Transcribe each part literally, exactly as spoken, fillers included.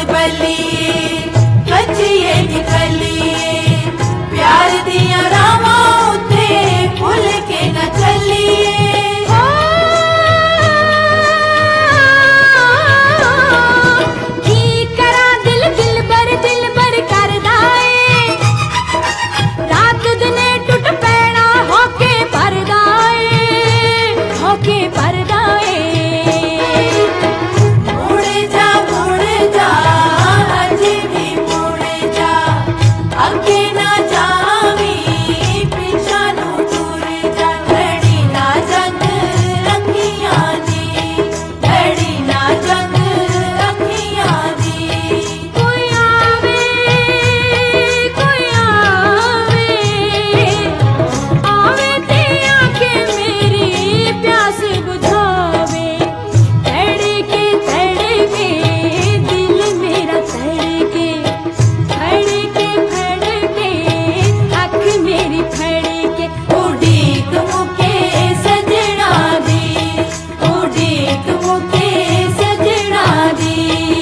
बलिए कचिए निकलिए प्यार दिया रामा उते भूल के न चलिए। की करा दिल दिल बर दिल बर कर दाए रात दिने टूट पैना होके परदाए होके परदाए। मुड़ जा मुड़ जा अजे भी मुड़ जा अगे ना जावी पिछा नू दूर जा। लड़ी ना जंग अखियां दी लड़ी ना जंग अखियां दी। कोई आवे कोई आवे आवे ते आके मेरी प्यास बुझावे। तड़के तड़के दिल मेरा तड़के फड़के फड़के अख मेरी फड़के। उड़ीक मुके सजना दी उड़ीक मुके सजना दी।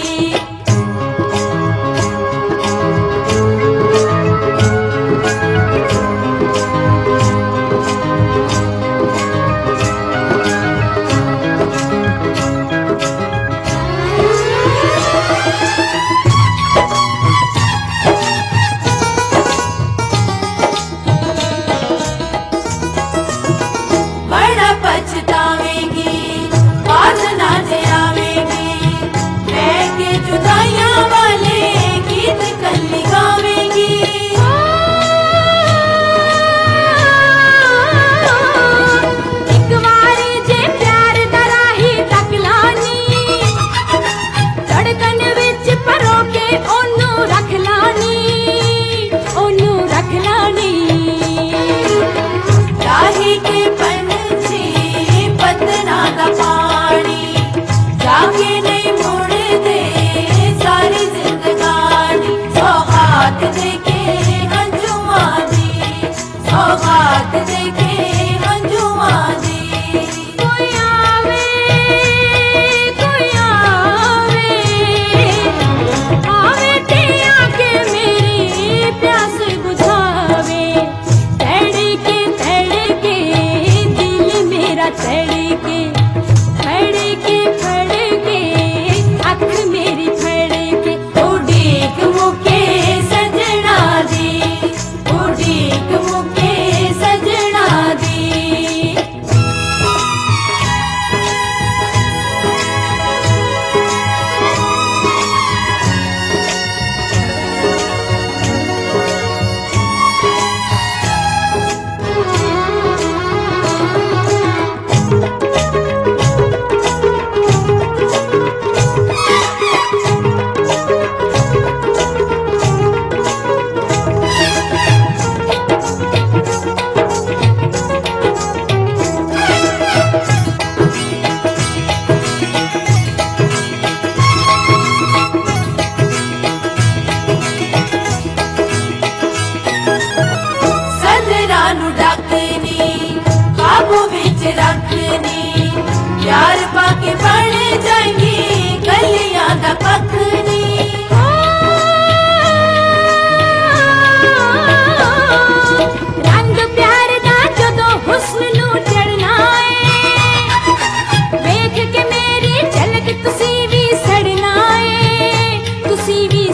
बड़ा पछतावेगी बात ना जे आवेगी मैं के जुदाइयां वाले गीत कल्ली गावेगी। एक वारी जे प्यार दराही तक लानी धड़कन विच परो के ओनू रख लानी ओनू रख लानी। राही के पंछी पतना का पानी जाके नहीं मुड़ते सारी जिंदगानी। सौगात देके अंजुमा दी सौगात देके अंजुमा दी। कोई आवे कोई आवे आवे ते आके मेरी प्यास बुझावे। तड़के तड़के दिल मेरा तड़के फड़के फड़के अख मेरी फड़के। उड़ीक मुके सजना दी उड़ीक मुके सजना दी। सदरा नू डकनी काबू विच रखनी प्यार पाके बन जाएंगी गलियां दा कखनी। रंग प्यार दा जदों हुस्न नू चढ़ना है वेख के मेरी झलक तुसी भी सड़ना है तुसी भी